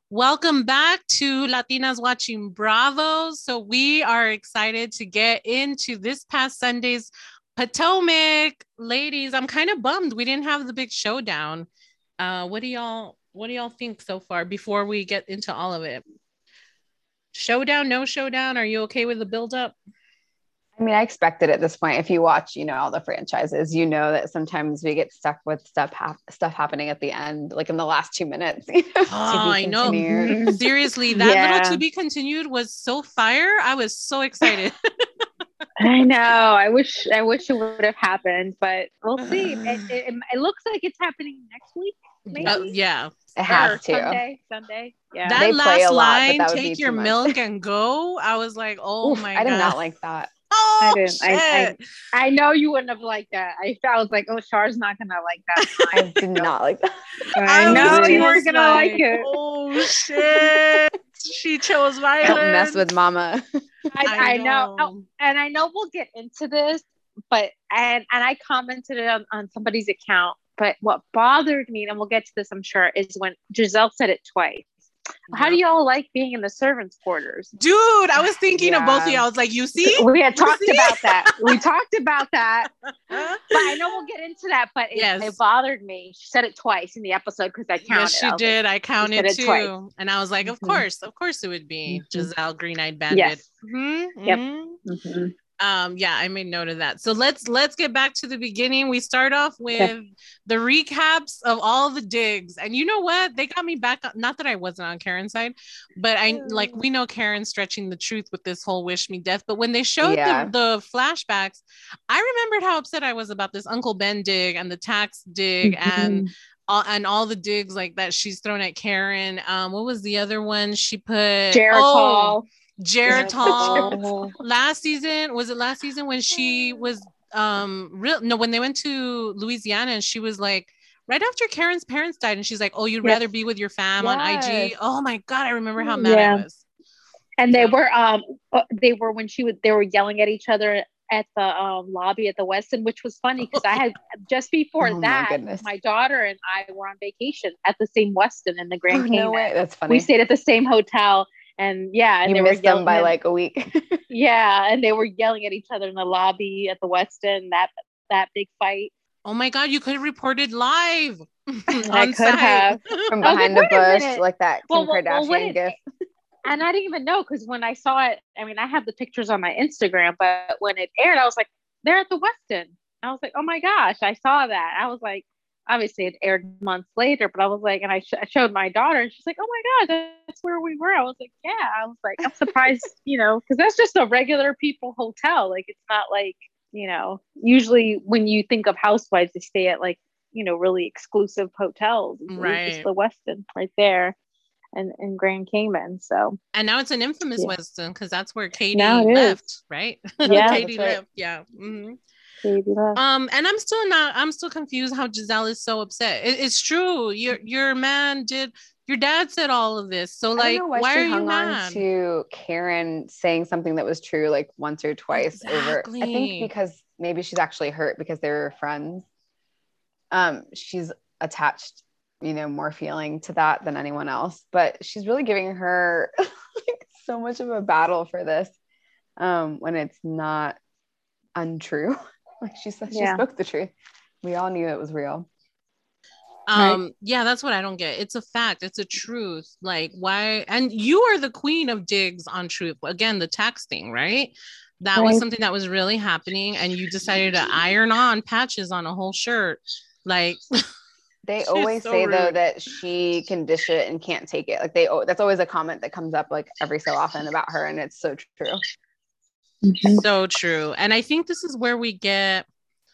Welcome back to Latinas Watching Bravo. So we are excited to get into this past Sunday's Potomac. Ladies, I'm kind of bummed we didn't have the big showdown. What do y'all think so far before we get into all of it? Showdown, no showdown? Are you okay with the build up? I mean, I expected at this point, if you watch, all the franchises, you know that sometimes we get stuck with stuff happening at the end, like in the last 2 minutes, Oh, to be I know. continued. Seriously, that little to Yeah, be continued was so fire. I was so excited. I know. I wish it would have happened, but we'll see. It looks like it's happening next week, maybe, Yeah, It has or to. Sunday. Yeah. that They play last a lot, but line, that would be take your too much. milk and go. I was like, oh Oof, my I did God. not like that. I Oh didn't. shit. I know you wouldn't have liked that. I was like, oh, Char's not gonna like that I line. did not like that. I I was know you weren't just gonna like like, it. oh shit. She chose Don't mess violence. with mama. I I know. Oh, know. and I know we'll get into this, but and I commented it on somebody's account. But what bothered me, and we'll get to this, I'm sure, is when Giselle said it twice. How do Yep. y'all like being in the servants' quarters? Dude, I was thinking of both of Yeah. you. I was like, you see? We had You talked see? about that. We talked about that. But I know we'll get into that. But it Yes. bothered me. She said it twice in the episode because I Yes, counted. she I was like, did. I she said counted it twice. too. And I was like, Hmm. of course it would be Hmm. Giselle Green Eyed Bandit. Yes. Mm-hmm, Yep. mm-hmm. Hmm. Yeah, I made note of that. So let's get back to the beginning. We start off Okay. with the recaps of all the digs, and you know what, they got me back, not that I wasn't on Karen's side, but I like, we know Karen stretching the truth with this whole wish me death, but when they showed Yeah. the flashbacks, I remembered how upset I was about this Uncle Ben dig and the tax dig Hmm. and all the digs like that she's thrown at Karen. What was the other one she put? Oh, Geritol. Geritol. Last season, was it last season when she was real, no, when they went to Louisiana and she was like, right after Karen's parents died, and she's like, oh, you'd Yes. rather be with your fam on Yes. IG. Oh my God, I remember how mad I Yeah. was. And Yeah. they were when they were yelling at each other at the lobby at the Westin, which was funny because I had just before Oh my that goodness. my daughter and I were on vacation at the same Westin in the Oh, Grand no Cayman. way. That's We funny. stayed at the same hotel, and You they were missed them yelling by like a week. and they were yelling at each other in the lobby at the Westin. That big fight. Oh my God, you could have reported live I on could site. have. From I was like, behind the wait a bush, minute. like that Kim Well, Kardashian gif. and I didn't even know because when I saw it, I mean, I have the pictures on my Instagram, but when it aired, I was like, they're at the Westin. I was like, oh my gosh, I saw that. I was like, obviously it aired months later, but I was like, and I showed my daughter, and she's like, oh my God, that's where we were. I was like, yeah. I was like, I'm surprised, because that's just a regular people hotel. Like, it's not like, usually when you think of housewives, they stay at like, really exclusive hotels. It was just Right. the Westin right there and Grand Cayman. So And now it's an infamous yeah. Weston because that's where Katie Now it is. left, right? Yeah. Katie That's right. left. Yeah. Mm-hmm. Baby love. And I'm still confused how Giselle is so upset. It's true. Your man did, your dad said all of this. So I don't like, know why why she are you hung on mad? to Karen saying something that was true like once or twice over. I think Exactly. because maybe she's actually hurt because they were friends. She's attached, more feeling to that than anyone else. But she's really giving her like so much of a battle for this when it's not untrue. Like she said, she Yeah. spoke the truth. We all knew it was real. Right. Yeah, that's what I don't get. It's a fact, it's a truth. Like, why? And you are the queen of digs on truth. Again, the tax thing, right? That was Right. something that was really happening, and you decided to iron on patches on a whole shirt. Like, They she's always so say though rude. that she can dish it and can't take it. Like that's always a comment that comes up like every so often about her, and it's so true. So true. And I think this is where we get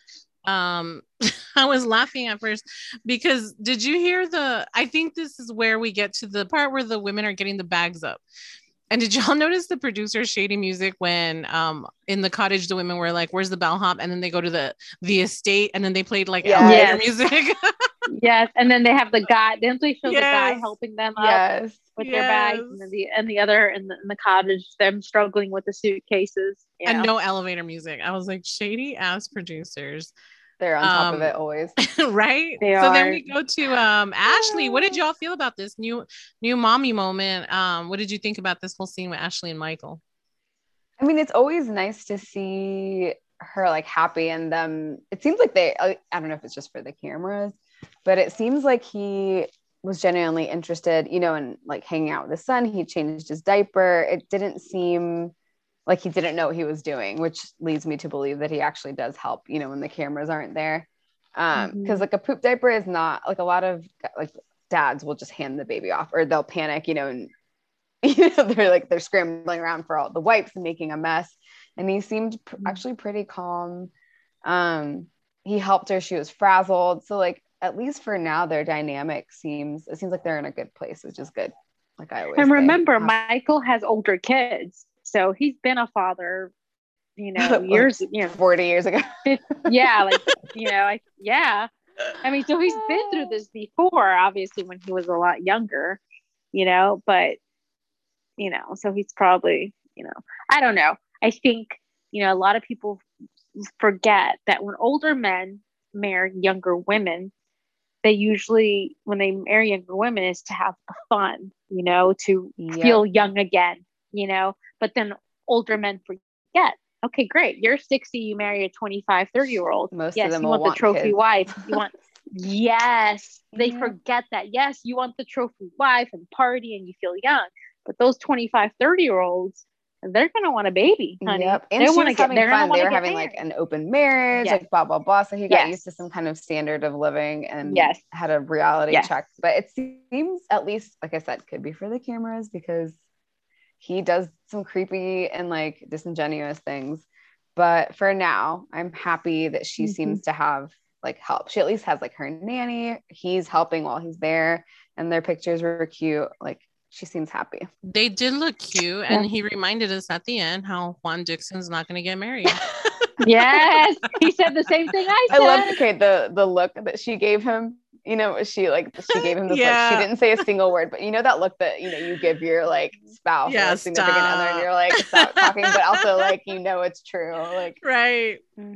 I was laughing at first because did you hear I think this is where we get to the part where the women are getting the bags up. And did y'all notice the producer shady music when in the cottage the women were like, where's the bellhop? And then they go to the estate and then they played like elevator Yes. music. Yes. And then they have the guy. Didn't they show the guy Yes. helping them up Yes. with their bags, Yes. and then the other in the cottage, them struggling with the suitcases. And no elevator music. I was like, shady ass producers. They're on top of it always. Right? They so are. then we go to Ashley. What did y'all feel about this new mommy moment? What did you think about this whole scene with Ashley and Michael? I mean, it's always nice to see her like happy, and them. It seems like I don't know if it's just for the cameras, but it seems like he was genuinely interested, you know, in like hanging out with his son. He changed his diaper. It didn't seem like he didn't know what he was doing, which leads me to believe that he actually does help, you know, when the cameras aren't there. Because like a poop diaper is not like, a lot of like dads will just hand the baby off, or they'll panic, you know, and you know, they're scrambling around for all the wipes and making a mess. And he seemed actually pretty calm. He helped her. She was frazzled. So like, at least for now, their dynamic seems like they're in a good place, which is good. Like I always And say. remember, Michael has older kids, so he's been a father, you know, years, you know, 40 years ago. yeah, like, you know, yeah. I mean, so he's been through this before, obviously, when he was a lot younger, you know, but, you know, so he's probably, you know, I don't know. I think, you know, a lot of people forget that when older men marry younger women, they usually, when they marry younger women, is to have fun, you know, to feel young again, you know, but then older men forget, okay, great. You're 60, you marry a 25, 30-year-old. Most yes, of them you will want the trophy kids. wife. You want, yes, they forget that. Yes, you want the trophy wife and party and you feel young, but those 25, 30-year-olds, they're going to want a baby, honey. Yep. And they she want was to get, having fun. They were having married. like an open marriage, like blah, blah, blah. So he got used to some kind of standard of living and had a reality check. But it seems, at least, like I said, could be for the cameras, because he does some creepy and like disingenuous things. But for now, I'm happy that she seems to have like help. She at least has like her nanny. He's helping while he's there, and their pictures were cute. Like, she seems happy. They did look cute, and he reminded us at the end how Juan Dixon's not going to get married. Yes, he said the same thing I said. I love the look that she gave him. You know, she gave him this look. She didn't say a single word, but you know that look that, you know, you give your like spouse or significant other, and you're like, stop talking, but also like, you know, it's true. Like, right.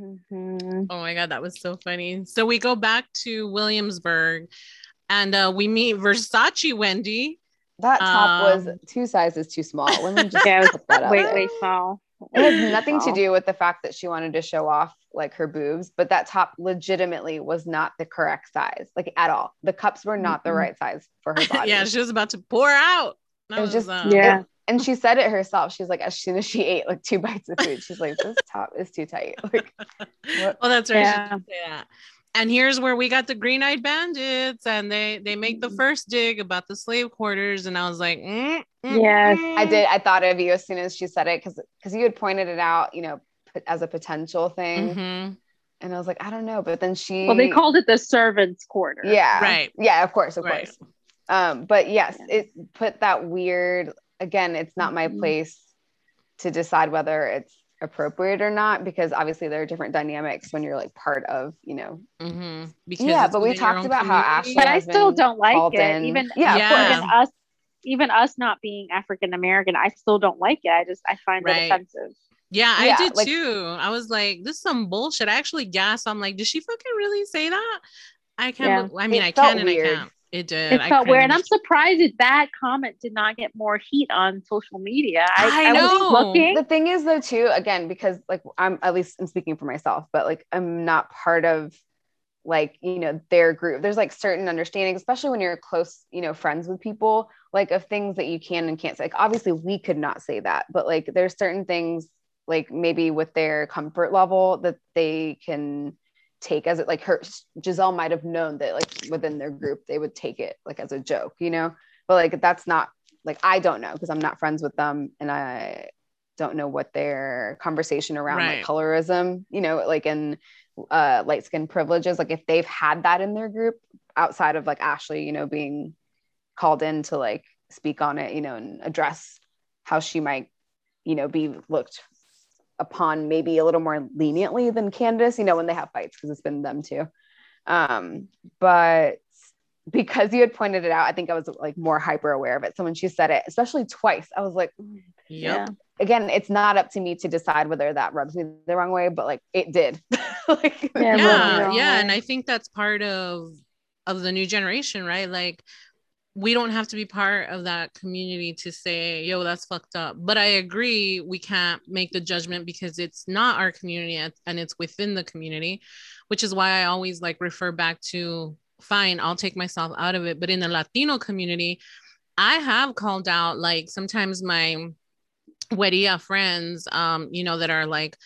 Oh my God, that was so funny. So we go back to Williamsburg, and we meet Versace Wendy. That top was 2 sizes too small. Women just put that out there. Way small. It has nothing to do with the fact that she wanted to show off like her boobs, but that top legitimately was not the correct size, like at all. The cups were not the right size for her body. Yeah, she was about to pour out. It was just and she said it herself. She's like, as soon as she ate like 2 bites of food, she's like, this top is too tight. Like, what? Well, that's right. Yeah. She did say that. And here's where we got the Green-Eyed Bandits, and they make the first dig about the slave quarters, and I was like, yes, I did. I thought of you as soon as she said it, because you had pointed it out, you know, as a potential thing, and I was like, I don't know, but then they called it the servants' quarter. Yeah, right. Yeah, of course. But yes, it put that weird. Again, it's not my place to decide whether it's appropriate or not, because obviously there are different dynamics when you're like part of, you know, because but we talked about how Ashley, but I still don't like it. Even us not being African American, I still don't like it. I find it offensive. Yeah, I did too. I was like, this is some bullshit. I actually gasped. I'm like, did she fucking really say that? I can't. I mean, I can and I can't. It did. It felt weird, and I'm surprised that comment did not get more heat on social media. I know. Was looking. The thing is, though, too, again, because like I'm speaking for myself, but like I'm not part of like, you know, their group. There's like certain understanding, especially when you're close, you know, friends with people, like of things that you can and can't say. Like obviously, we could not say that, but like there's certain things like maybe with their comfort level that they can take as it, like Giselle might have known that like within their group they would take it like as a joke, you know, but like that's not like, I don't know, because I'm not friends with them, and I don't know what their conversation around like colorism, you know, like in light skin privileges, like if they've had that in their group outside of like Ashley, you know, being called in to like speak on it, you know, and address how she might, you know, be looked upon maybe a little more leniently than Candace, you know, when they have fights, because it's been them too. But because you had pointed it out, I think I was like more hyper aware of it. So when she said it, especially twice, I was like, again, it's not up to me to decide whether that rubs me the wrong way, but like it did. Like, yeah. And I think that's part of the new generation, right? Like, we don't have to be part of that community to say, yo, that's fucked up. But I agree, we can't make the judgment because it's not our community and it's within the community, which is why I always like refer back to, fine, I'll take myself out of it. But in the Latino community, I have called out, like, sometimes my Hueria friends, you know, that are like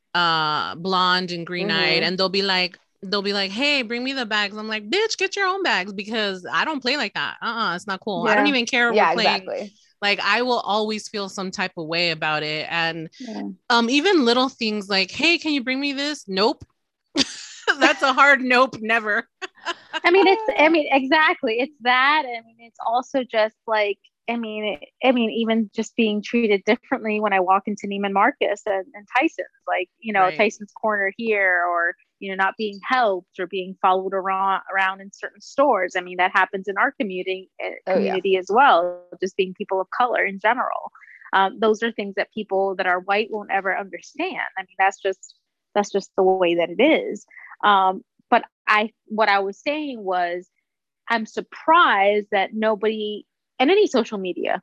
blonde and green-eyed, and they'll be like, hey, bring me the bags. I'm like, bitch, get your own bags, because I don't play like that. It's not cool. I don't even care if we're playing. Exactly. Like, I will always feel some type of way about it. And even little things like, hey, can you bring me this? Nope. That's a hard nope, never. I mean, exactly. It's that. I mean, it's also just like, I mean, even just being treated differently when I walk into Neiman Marcus and Tyson's, like, you know, Tyson's Corner here, or, you know, not being helped or being followed around in certain stores. I mean, that happens in our community as well, just being people of color in general. Those are things that people that are white won't ever understand. I mean, that's just the way that it is. But what I was saying was, I'm surprised that nobody in any social media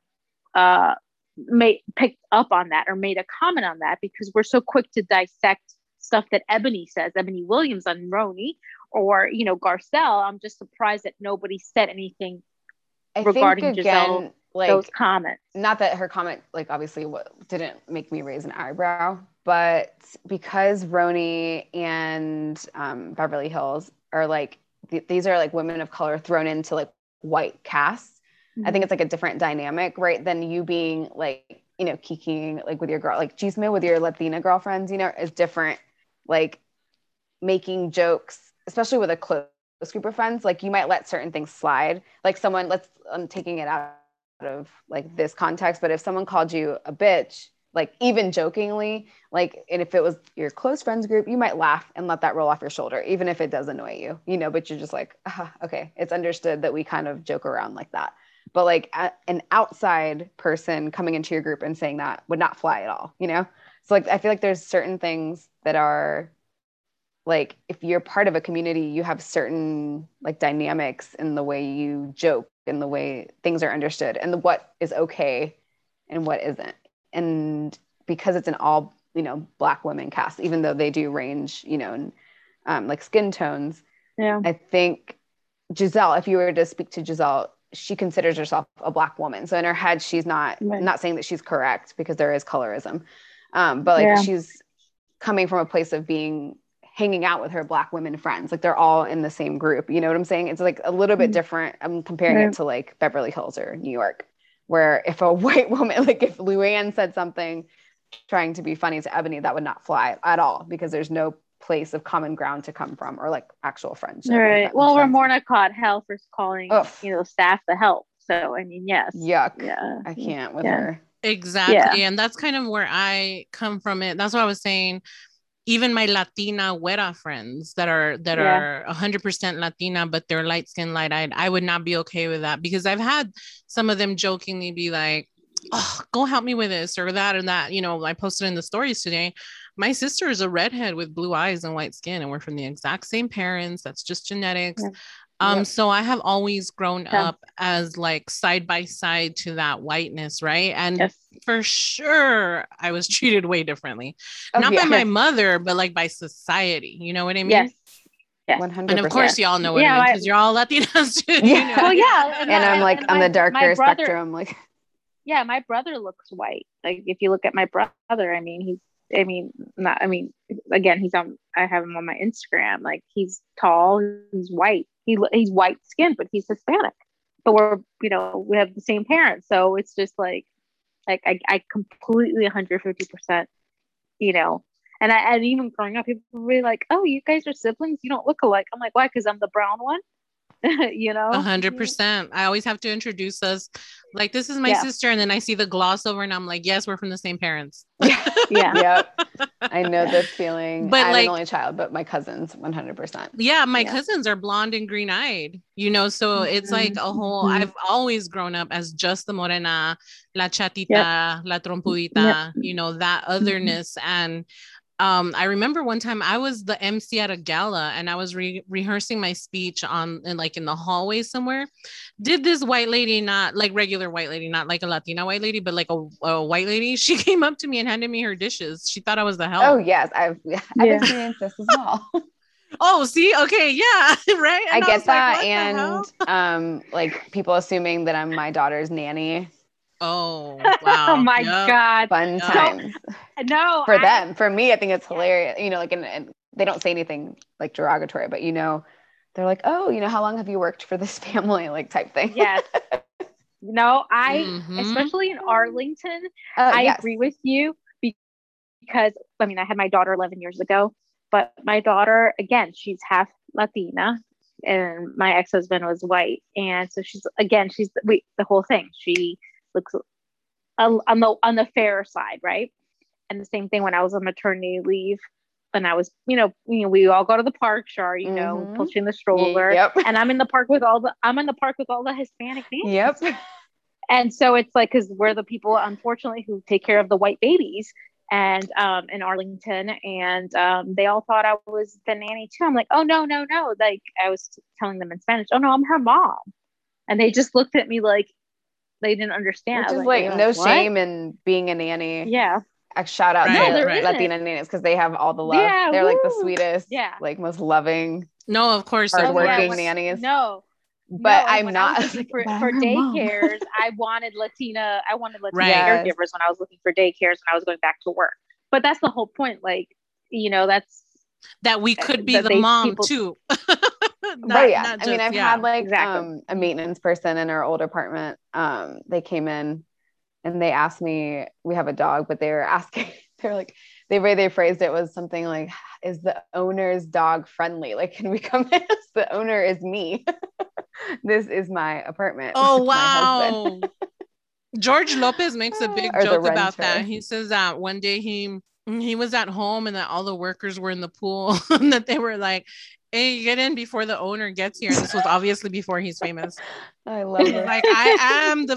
picked up on that or made a comment on that, because we're so quick to dissect stuff that Ebony says, Ebony Williams on RHONY, or, you know, Garcelle. I'm just surprised that nobody said anything regarding Giselle, like, those comments. Not that her comment, like, obviously didn't make me raise an eyebrow, but because RHONY and Beverly Hills are like, these are like women of color thrown into like white casts. I think it's like a different dynamic, right? Than you being like, you know, kikiing like with your girl, like Chisme with your Latina girlfriends, you know, is different. Like, making jokes, especially with a close group of friends, like, you might let certain things slide. Like, I'm taking it out of like this context, but if someone called you a bitch, like, even jokingly, like, and if it was your close friends group, you might laugh and let that roll off your shoulder, even if it does annoy you, you know, but you're just like, okay, it's understood that we kind of joke around like that. But like an outside person coming into your group and saying that would not fly at all, you know? So like, I feel like there's certain things that are like, if you're part of a community, you have certain like dynamics in the way you joke and the way things are understood and what is okay and what isn't. And because it's an all, you know, Black women cast, even though they do range, you know, in, like skin tones. Yeah. I think Giselle, if you were to speak to Giselle, she considers herself a Black woman. So in her head, she's not saying that she's correct, because there is colorism. But like, she's coming from a place of hanging out with her Black women friends. Like, they're all in the same group. You know what I'm saying? It's like a little bit different. I'm comparing it to like Beverly Hills or New York, where if a white woman, like if Luann said something trying to be funny to Ebony, that would not fly at all, because there's no place of common ground to come from, or like actual friendship. Right. Well, Ramona caught hell for calling, you know, staff the help. So, I mean, yes. Yuck. Yeah. I can't with her. Exactly. Yeah. And that's kind of where I come from it. That's what I was saying. Even my Latina Huera friends that are 100% Latina, but they're light skinned, light eyed, I would not be okay with that, because I've had some of them jokingly be like, oh, go help me with this or that and that. You know, I posted in the stories today, my sister is a redhead with blue eyes and white skin, and we're from the exact same parents. That's just genetics. So I have always grown up as like side by side to that whiteness, right? And for sure, I was treated way differently. Not by my mother, but like by society. You know what I mean? Yes. Yeah. 100%. And of course, y'all know what I mean, because you're all Latinas too. Yeah. You know? Well, yeah. And I'm like on the darker spectrum. Like, yeah, my brother looks white. Like, if you look at my brother, I mean, again, I have him on my Instagram. Like, he's tall, he's white. He's white skinned, but he's Hispanic. But we're, you know, we have the same parents. So it's just like I completely 150%, you know, and even growing up, people were really like, oh, you guys are siblings? You don't look alike. I'm like, why? Because I'm the brown one. you know? 100%. I always have to introduce us. Like, this is my sister, and then I see the gloss over, and I'm like, yes, we're from the same parents. Yeah. Yeah. Yep. I know this feeling. But I'm like, an only child, but my cousins, 100%. yeah, my cousins are blonde and green eyed, you know, so it's like a whole, I've always grown up as just the morena, la chatita, la trompudita, you know, that otherness. And I remember one time I was the MC at a gala, and I was rehearsing my speech in the hallway somewhere. Did this white lady, not like regular white lady, not like a Latina white lady, but like a white lady, she came up to me and handed me her dishes. She thought I was the help. Oh yes, I've experienced this as well. Oh, see, okay, yeah, right. And I get that, like, and like people assuming that I'm my daughter's nanny. Oh wow! Oh my God! Fun times. No, for them. For me, I think it's hilarious. You know, like, and they don't say anything like derogatory, but you know, they're like, oh, you know, how long have you worked for this family, like type thing. Yes. No, especially in Arlington, I agree with you, because I mean, I had my daughter 11 years ago, but my daughter, again, she's half Latina, and my ex-husband was white, and so she's the whole thing. She looks on the fairer side, right? And the same thing when I was on maternity leave, and I was, you know, we all go to the park, Shar, you know, pushing the stroller, and I'm in the park with all the Hispanic nannies. Yep. And so it's like, because we're the people, unfortunately, who take care of the white babies, and in Arlington, and they all thought I was the nanny too. I'm like, oh no. Like, I was telling them in Spanish, oh no, I'm her mom, and they just looked at me like they didn't understand. Which is like no shame in being a nanny. Yeah. Shout out to Latina nannies, because they have all the love. Yeah, they're like the sweetest, like most loving. No, of course, hardworking nannies. No, but I'm not for daycares. I wanted Latina caregivers when I was looking for daycares when I was going back to work. But that's the whole point. Like, you know, that we could be the mom too. I mean, I've had like a maintenance person in our old apartment. They came in and they asked me, we have a dog, but they were asking, they're like, the way they phrased it was something like, is the owner's dog friendly? Like, can we come in? The owner is me. This is my apartment. Oh, wow. George Lopez makes a big joke about that. He says that one day he was at home and that all the workers were in the pool and that they were like, hey, get in before the owner gets here. And this was obviously before he's famous. I love it. Like, I am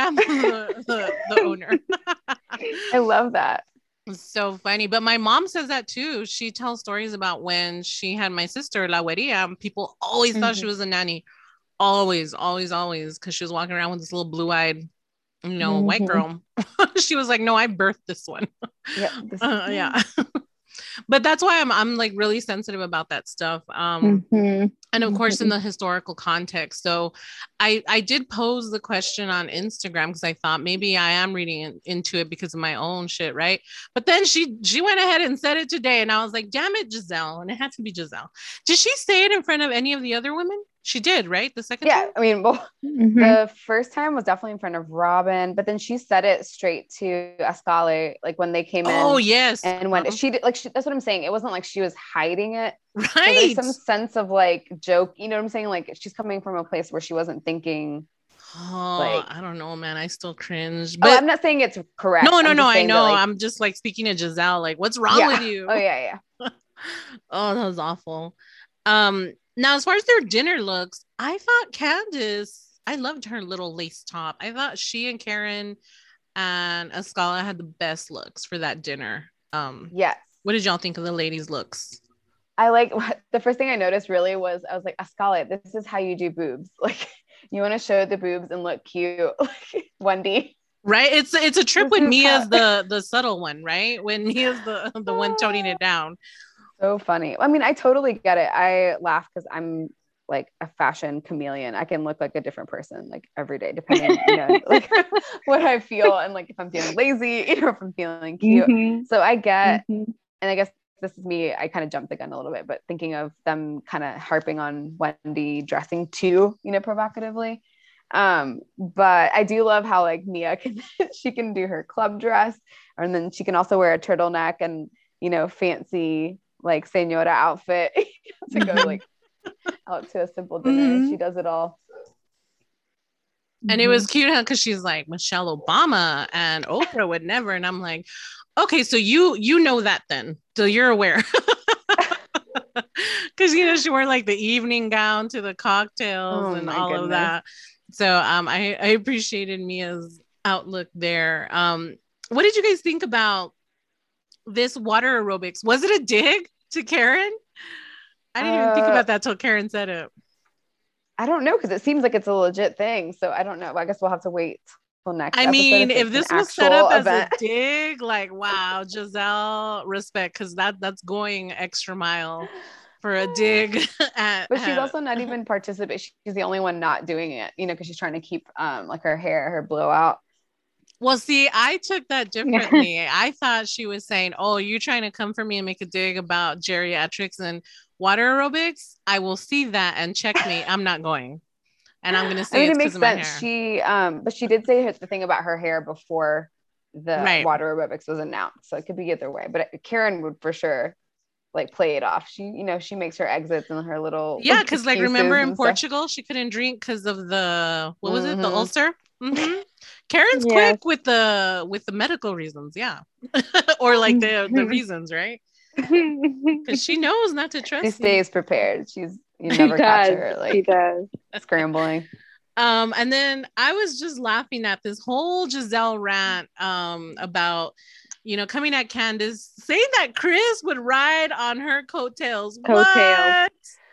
the owner. I love that. It's so funny. But my mom says that too. She tells stories about when she had my sister, La Hueria. People always thought she was a nanny. Always, because she was walking around with this little blue-eyed, you know, white girl. She was like, no, I birthed this one. Yeah. But that's why I'm like really sensitive about that stuff. And of course, in the historical context. So I did pose the question on Instagram because I thought maybe I am reading into it because of my own shit, right? But then she went ahead and said it today, and I was like, damn it, Giselle. And it had to be Giselle. Did she say it in front of any of the other women? She did, right? The second time? I mean, well, the first time was definitely in front of Robin, but then she said it straight to Ascale, like when they came in. Oh, yes. And when she did, like, that's what I'm saying. It wasn't like she was hiding it. Right. So there's some sense of like joke, you know what I'm saying? Like, she's coming from a place where she wasn't thinking. Oh, like, I don't know, man. I still cringe. But I'm not saying it's correct. No. I know. Like, I'm just like speaking to Giselle. Like, what's wrong with you? Oh, yeah. Oh, that was awful. Now, as far as their dinner looks, I thought Candace, I loved her little lace top. I thought she and Karen and Ascala had the best looks for that dinner. Yes. What did y'all think of the ladies' looks? I like, the first thing I noticed really was, I was like, Ascala, this is how you do boobs. Like, you want to show the boobs and look cute, like Wendy. Right? It's a trip when Mia's the subtle one, right? When Mia's the one toning it down. So funny. I mean, I totally get it. I laugh because I'm like a fashion chameleon. I can look like a different person like every day, depending, you know, like what I feel and like if I'm feeling lazy, you know, if I'm feeling cute. So I get, and I guess this is me. I kind of jumped the gun a little bit, but thinking of them kind of harping on Wendy dressing too, you know, provocatively. But I do love how like Mia she can do her club dress, and then she can also wear a turtleneck and, you know, fancy like señora outfit to go like out to a simple dinner. Mhm. She does it all. And it was cute because she's like, Michelle Obama and Oprah would never. And I'm like, okay, so you know that then. So you're aware. Because she wore like the evening gown to the cocktails Oh and my all of goodness. that. So I appreciated Mia's outlook there. What did you guys think about this water aerobics? Was it a dig to Karen? I didn't even think about that till Karen said it. I don't know, because it seems like it's a legit thing. So I don't know. I guess we'll have to wait till next I episode mean, if it's this an was set up actual as event. a dig, like wow, Giselle, respect, because that's going extra mile for a dig. But she's also not even participating. She's the only one not doing it, because she's trying to keep like her blowout. Well, see, I took that differently. I thought she was saying, "Oh, you're trying to come for me and make a dig about geriatrics and water aerobics. I will see that and check me. I'm not going." And I'm gonna say it it's makes because of my sense. hair. But she did say the thing about her hair before the Right. water aerobics was announced, so it could be either way. But Karen would for sure like play it off. She makes her exits and her little because like remember in stuff. Portugal she couldn't drink because of the what was it, the Mhm. ulcer. Karen's Yes. quick with the medical reasons, yeah. Or like the reasons, right? Because she knows not to trust She me. stays prepared. You never catch her She like does. scrambling. And then I was just laughing at this whole Giselle rant about coming at Candace, saying that Chris would ride on her coattails. What?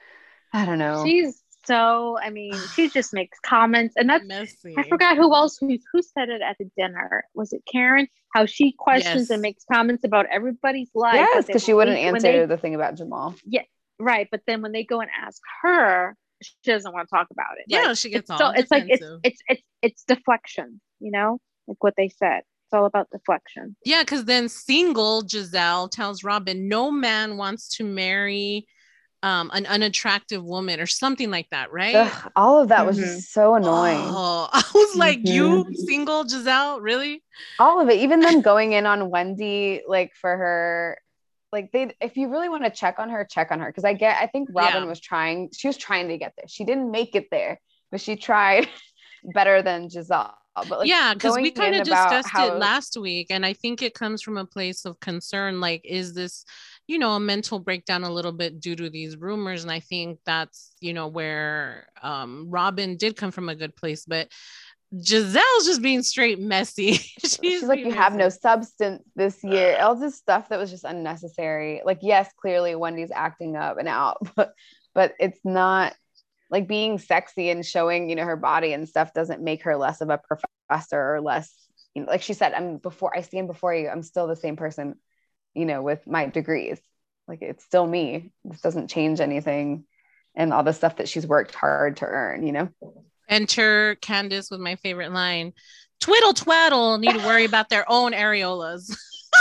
I don't know. She's so, she just makes comments, and that's messy. I forgot who else who said it at the dinner. Was it Karen? How she questions Yes. and makes comments about everybody's life. Yes, because she wouldn't answer the thing about Jamal. Yeah, right. But then when they go and ask her, she doesn't want to talk about it. Yeah, like, she gets all so it's like defensive. it's deflection, like what they said. It's all about deflection. Yeah, because then single Giselle tells Robin, no man wants to marry an unattractive woman or something like that, right? Ugh, all of that was just so annoying. Oh, I was like, you single Giselle, really? All of it, even them going in on Wendy, like for her, like if you really want to check on her, because I think Robin was trying to get there. She didn't make it there, but she tried better than Giselle. But because we kind of discussed it last week, and I think it comes from a place of concern, like, is this a mental breakdown a little bit due to these rumors? And I think that's where Robin did come from a good place, but Giselle's just being straight messy. She's like, you have no substance this year. All this stuff that was just unnecessary. Like, yes, clearly Wendy's acting up and out, but it's not like being sexy and showing, her body and stuff doesn't make her less of a professor or less, like she said, I stand before you, I'm still the same person, with my degrees. Like, it's still me. This doesn't change anything. And all the stuff that she's worked hard to earn, Enter Candace with my favorite line, twiddle twaddle need to worry about their own areolas.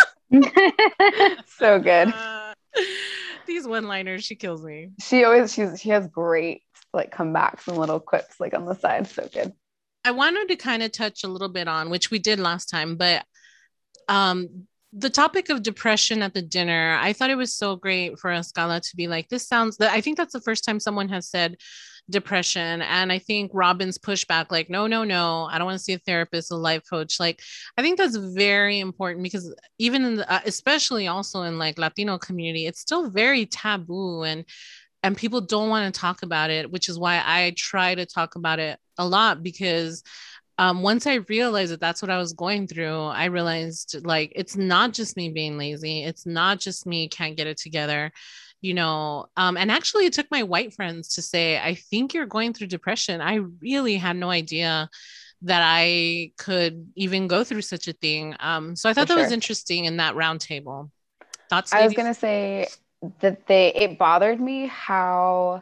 So good. These one-liners, she kills me. She has great like comebacks and little quips like on the side. So good. I wanted to kind of touch a little bit on, which we did last time, but the topic of depression at the dinner, I thought it was so great for Escala to be like, I think that's the first time someone has said depression. And I think Robin's pushback, like, no, I don't want to see a therapist, a life coach. Like, I think that's very important because even in especially also in like Latino community, it's still very taboo and people don't want to talk about it, which is why I try to talk about it a lot, because once I realized that that's what I was going through, I realized like, it's not just me being lazy. It's not just me can't get it together, and actually it took my white friends to say, I think you're going through depression. I really had no idea that I could even go through such a thing. So I thought that was interesting in that roundtable. Thoughts? I was going to say that it bothered me how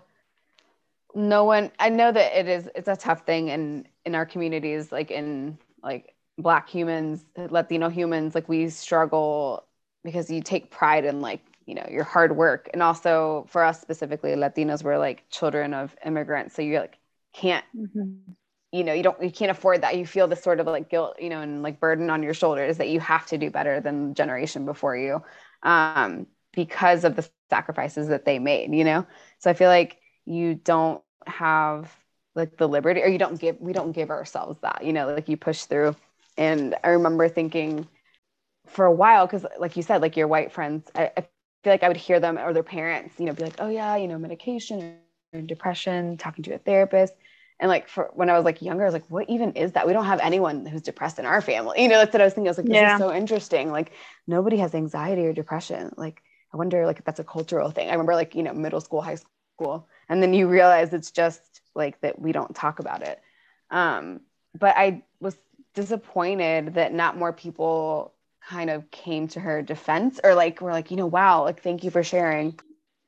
I know that it's a tough thing in our communities, like in like Black humans, Latino humans, like we struggle because you take pride in like, your hard work. And also for us specifically, Latinos, we're like children of immigrants. So you like can't, you can't afford that. You feel this sort of like guilt, and like burden on your shoulders that you have to do better than the generation before you, because of the sacrifices that they made, So I feel like, you don't have like the liberty, or we don't give ourselves that, you know, like you push through. And I remember thinking for a while, because like you said, like your white friends, I feel like I would hear them or their parents, you know, be like, oh yeah, you know, medication or depression, talking to a therapist. And like for when I was like younger, I was like, what even is that? We don't have anyone who's depressed in our family. You know, that's what I was thinking. I was like, this is so interesting. Like nobody has anxiety or depression. Like I wonder like if that's a cultural thing. I remember like, you know, middle school, high school. And then you realize it's just like that we don't talk about it. But I was disappointed that not more people kind of came to her defense, or like were like, you know, wow, like thank you for sharing.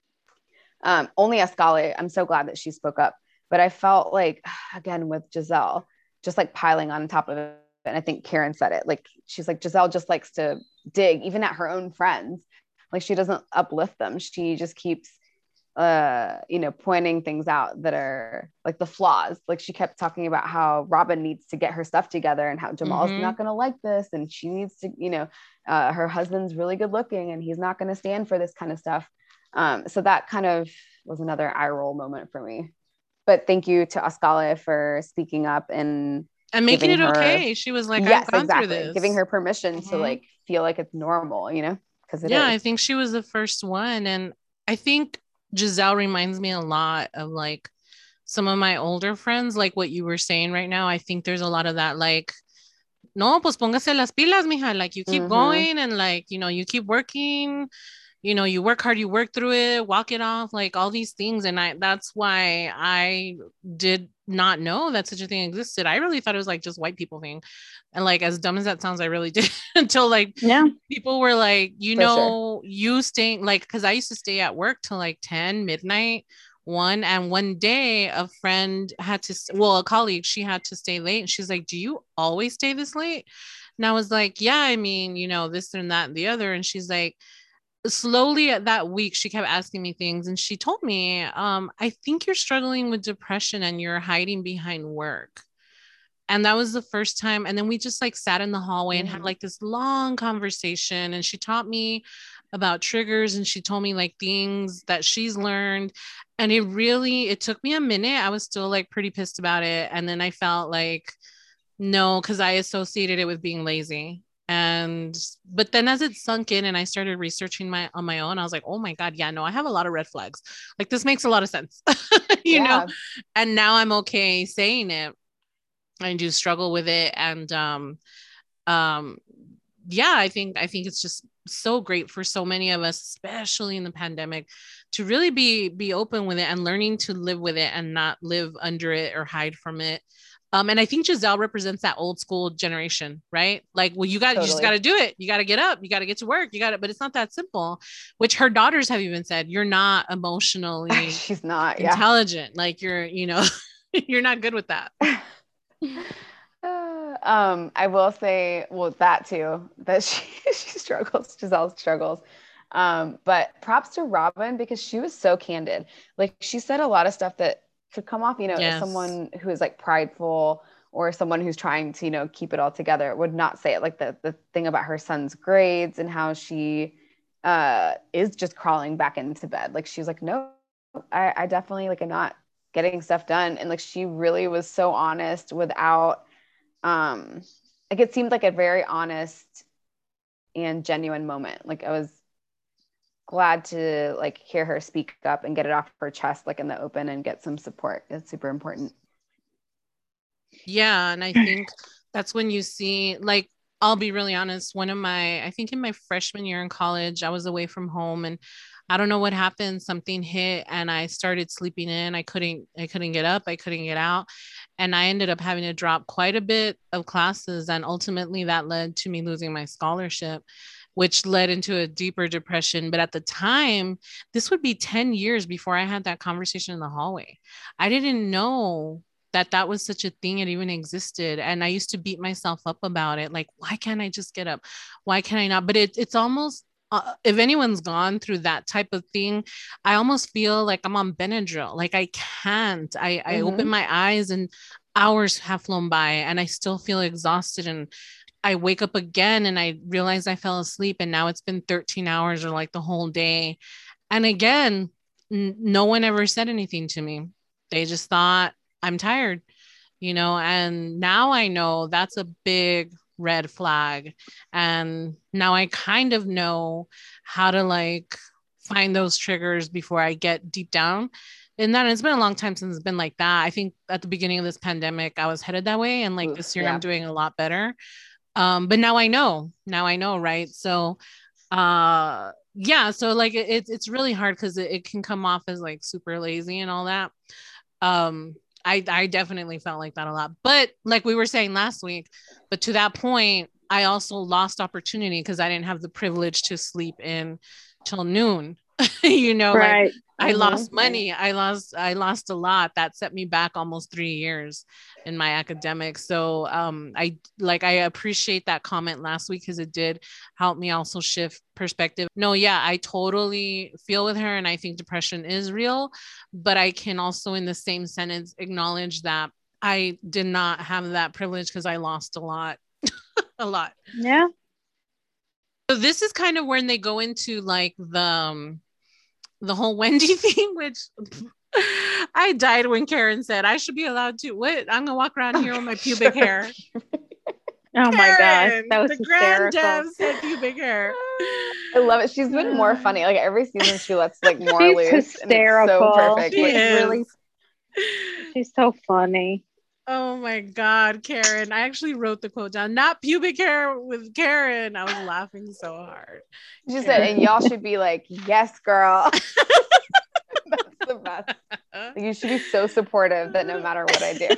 Only Escala, I'm so glad that she spoke up. But I felt like, again, with Giselle, just like piling on top of it. And I think Karen said it, like, she's like, Giselle just likes to dig, even at her own friends. Like, she doesn't uplift them. She just keeps, you know, pointing things out that are like the flaws. Like, she kept talking about how Robin needs to get her stuff together and how Jamal's not going to like this. And she needs to, you know, her husband's really good looking and he's not going to stand for this kind of stuff. So that kind of was another eye roll moment for me. But thank you to Escala for speaking up and making it okay. She was like, yes, I've gone exactly. through this. Giving her permission to like feel like it's normal, you know, because it is. I think she was the first one. And I think Giselle reminds me a lot of like some of my older friends, like what you were saying right now. I think there's a lot of that, like, no, pues póngase las pilas, mija. Like you keep going and like, you know, you keep working, you know, you work hard, you work through it, walk it off, like all these things. And that's why I did not know that such a thing existed. I really thought it was like just white people thing. And like, as dumb as that sounds, I really did until like people were like, you for know, you staying like, cause I used to stay at work till like 10 midnight, 1. And one day a friend had to, well, a colleague, she had to stay late. And she's like, do you always stay this late? And I was like, yeah, I mean, you know, this and that and the other. And she's like, slowly that week she kept asking me things, and she told me, I think you're struggling with depression and you're hiding behind work. And that was the first time. And then we just like sat in the hallway and had like this long conversation, and she taught me about triggers, and she told me like things that she's learned. And it took me a minute. I was still like pretty pissed about it, and then I felt like no, because I associated it with being lazy. But then as it sunk in and I started researching on my own, I was like, oh my God, yeah, no, I have a lot of red flags. Like this makes a lot of sense, you know? And now I'm okay saying it. I do struggle with it. And, yeah, I think it's just so great for so many of us, especially in the pandemic, to really be open with it and learning to live with it and not live under it or hide from it. And I think Giselle represents that old school generation, right? Like, well, you just got to do it. You got to get up. You got to get to work. But it's not that simple, which her daughters have even said, you're not emotionally she's not intelligent. Like you're, you know, you're not good with that. I will say, well, that too, that she struggles, Giselle struggles. But props to Robin, because she was so candid. Like she said a lot of stuff that could come off, you know, as someone who is like prideful or someone who's trying to, you know, keep it all together would not say it. Like the thing about her son's grades and how she is just crawling back into bed. Like she's like, no, I definitely like, I'm not getting stuff done. And like, she really was so honest without, like it seemed like a very honest and genuine moment. Like I was glad to like hear her speak up and get it off her chest, like in the open, and get some support. It's super important. Yeah. And I think that's when you see, like, I'll be really honest. I think in my freshman year in college, I was away from home, and I don't know what happened. Something hit and I started sleeping in. I couldn't get up. I couldn't get out. And I ended up having to drop quite a bit of classes. And ultimately that led to me losing my scholarship, which led into a deeper depression. But at the time, this would be 10 years before I had that conversation in the hallway. I didn't know that was such a thing. It even existed. And I used to beat myself up about it. Like, why can't I just get up? Why can I not? But it's almost, if anyone's gone through that type of thing, I almost feel like I'm on Benadryl. Like I can't, I open my eyes and hours have flown by and I still feel exhausted, and I wake up again and I realize I fell asleep and now it's been 13 hours or like the whole day. And again, no one ever said anything to me. They just thought I'm tired, and now I know that's a big red flag. And now I kind of know how to like find those triggers before I get deep down. And then it's been a long time since it's been like that. I think at the beginning of this pandemic, I was headed that way. And like this year, I'm doing a lot better. But now I know, right? So, yeah, so like it's really hard because it can come off as like super lazy and all that. I definitely felt like that a lot, but like we were saying last week, but to that point, I also lost opportunity because I didn't have the privilege to sleep in till noon. Right. Like I lost money. I lost a lot. That set me back almost 3 years in my academics. So I appreciate that comment last week because it did help me also shift perspective. No, yeah, I totally feel with her, and I think depression is real, but I can also in the same sentence acknowledge that I did not have that privilege because I lost a lot. A lot. Yeah. So this is kind of when they go into like the whole Wendy thing, which I died when Karen said I should be allowed to. What? I'm gonna walk around here with my pubic hair. Oh my gosh, that was the hysterical. Grand Dev said pubic hair. I love it. She's been more funny. Like every season, she lets like more She's loose. hysterical. And it's so perfect. She like, is. Really, she's so funny. Oh my God, Karen. I actually wrote the quote down. Not pubic hair with Karen. I was laughing so hard. She said, and y'all should be like, yes, girl. That's the best. Like, you should be so supportive that no matter what I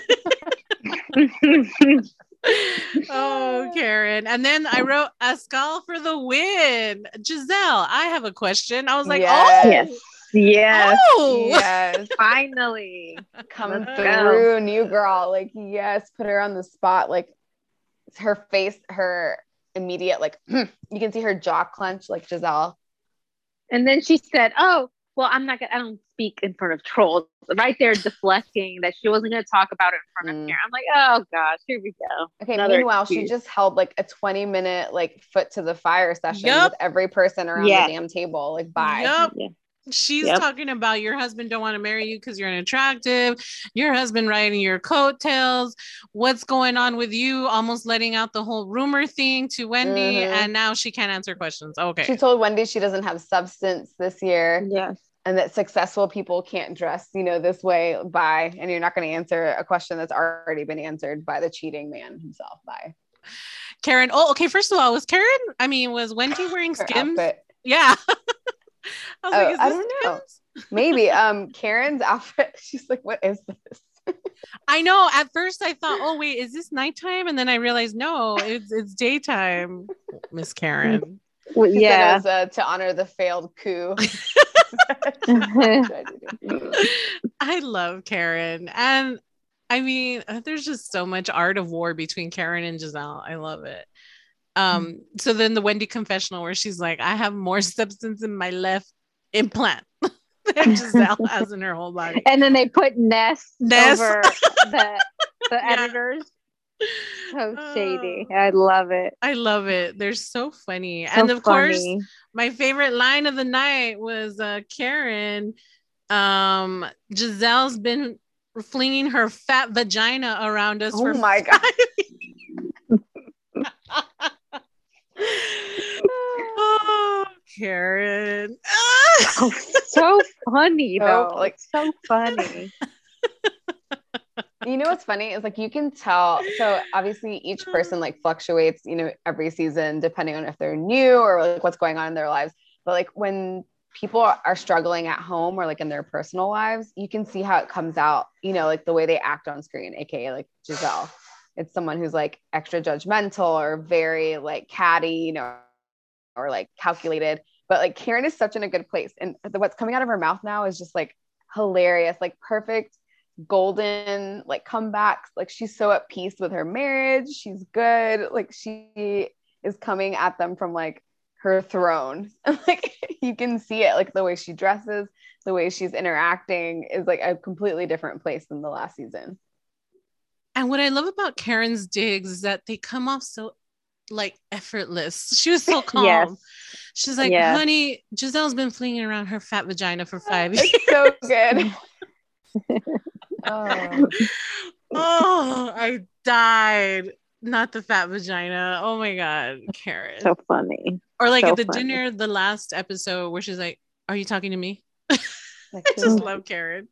do. Oh, Karen. And then I wrote Ascal for the win. Giselle, I have a question. I was like, yes. Yes. Oh, yes. Finally. Come through, new girl. Like, yes, put her on the spot. Like, her face, her immediate, like, you can see her jaw clench, like Giselle. And then she said, oh, well, I don't speak in front of trolls. Right there, deflecting that she wasn't going to talk about it in front of here. I'm like, oh gosh, here we go. Okay, meanwhile, she just held like a 20-minute like foot to the fire session with every person around the damn table. Like, bye. Yep. Yeah. She's talking about your husband don't want to marry you because you're unattractive. Your husband riding your coattails. What's going on with you? Almost letting out the whole rumor thing to Wendy, and now she can't answer questions. Okay. She told Wendy she doesn't have substance this year. Yes. And that successful people can't dress, this way. Bye. And you're not going to answer a question that's already been answered by the cheating man himself. Bye. Karen. Oh, okay. First of all, was Wendy wearing Skims? Outfit. Yeah. I was like, I don't know. Maybe Karen's outfit. She's like, what is this? I know. At first I thought, oh wait, is this nighttime? And then I realized, no, it's daytime, Miss Karen. Well, yeah. It was, to honor the failed coup. I love Karen. And I mean, there's just so much art of war between Karen and Giselle. I love it. So then the Wendy confessional where she's like, I have more substance in my left implant than Giselle has in her whole body. And then they put Ness. Over the editors. So shady. I love it. They're so funny. So and of course, my favorite line of the night was Karen. Giselle's been flinging her fat vagina around us for my God. Oh, Karen. So funny though. Like so funny. You know what's funny is like you can tell. So obviously each person like fluctuates, every season depending on if they're new or like what's going on in their lives. But like when people are struggling at home or like in their personal lives, you can see how it comes out, like the way they act on screen, aka like Giselle. It's someone who's like extra judgmental or very like catty, or like calculated. But like Karen is such in a good place. And what's coming out of her mouth now is just like hilarious, like perfect golden like comebacks. Like she's so at peace with her marriage. She's good. Like she is coming at them from like her throne. And like you can see it, like the way she dresses, the way she's interacting is like a completely different place than the last season. And what I love about Karen's digs is that they come off so like effortless. She was so calm. Yes. She's like, Yeah. honey, Giselle's been flinging around her fat vagina for 5 years. It's so good. Oh. Oh, I died. Not the fat vagina. Oh my God, Karen. So funny. Or like So at the funny. dinner, the last episode where she's like, are you talking to me? Like, I just love Karen.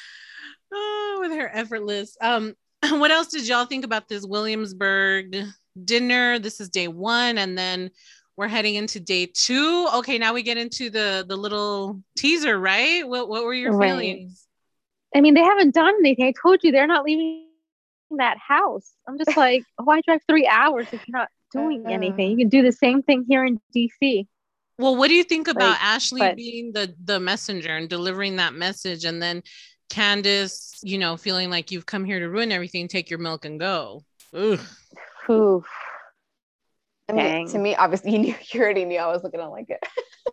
Oh, with her effortless. What else did y'all think about this Williamsburg dinner? This is day 1, and then we're heading into day 2. Okay, now we get into the little teaser, right? What were your Right. feelings? I mean, they haven't done anything. I told you they're not leaving that house. I'm just like, why drive 3 hours if you're not doing anything? You can do the same thing here in DC. Well, what do you think about Like, Ashley but- being the messenger and delivering that message, and then Candace, you know, feeling like you've come here to ruin everything, take your milk and go? Ugh. Oof. I mean, Dang. to me, obviously, you already knew I was looking at like it.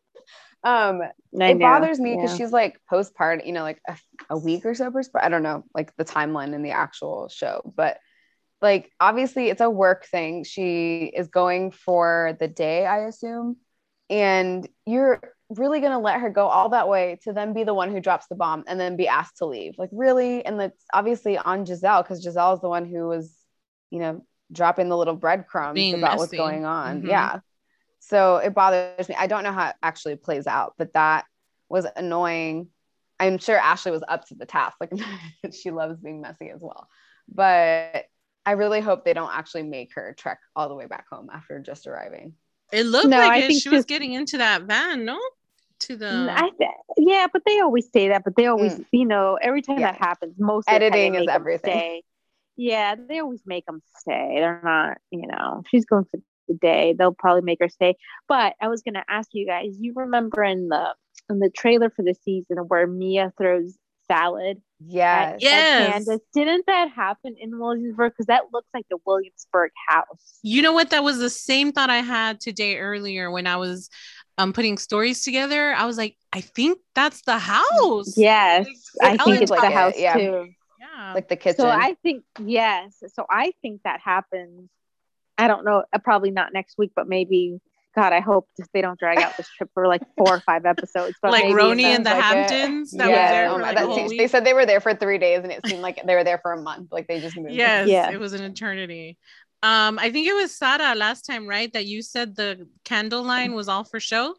I It know, bothers me because yeah. she's like postpartum, you know, like a week or so postpartum. I don't know, like the timeline in the actual show, but like obviously it's a work thing. She is going for the day, I assume, and you're really gonna let her go all that way to then be the one who drops the bomb and then be asked to leave, like really? And that's obviously on Giselle, because Giselle is the one who was, you know, dropping the little breadcrumbs Being about what's messy. going on. Mhm. Yeah. So it bothers me. I don't know how it actually plays out, but that was annoying. I'm sure Ashley was up to the task. Like she loves being messy as well. But I really hope they don't actually make her trek all the way back home after just arriving. It looked No, like I it. think She was just- getting into that van, no? To the Yeah, but they always say that. But they always, you know, every time Yeah. that happens, most of the time Editing they is make 'em everything. stay. Yeah, they always make them stay. They're not, you know, she's going for the day. They'll probably make her stay. But I was gonna ask you guys. You remember in the trailer for the season where Mia throws salad Yes. at Yes. Candace? Didn't that happen in Williamsburg? Because that looks like the Williamsburg house. You know what? That was the same thought I had today earlier when I was putting stories together. I was like, I think that's the house. Yes, Like, I how think it's like the it, house yeah. too. Yeah. Like the kitchen. So I think yes. So I think that happens. I don't know. Probably not next week, but maybe. God, I hope they don't drag out this trip for like 4 or 5 episodes. But like maybe Roni sounds and the like it. Hamptons that Yes. was there Oh for my like God, a whole They week. said they were there for 3 days and it seemed like they were there for a month. Like they just moved. Yes, Yeah. it was an eternity. I think it was Sara last time, right? That you said the candle line was all for show.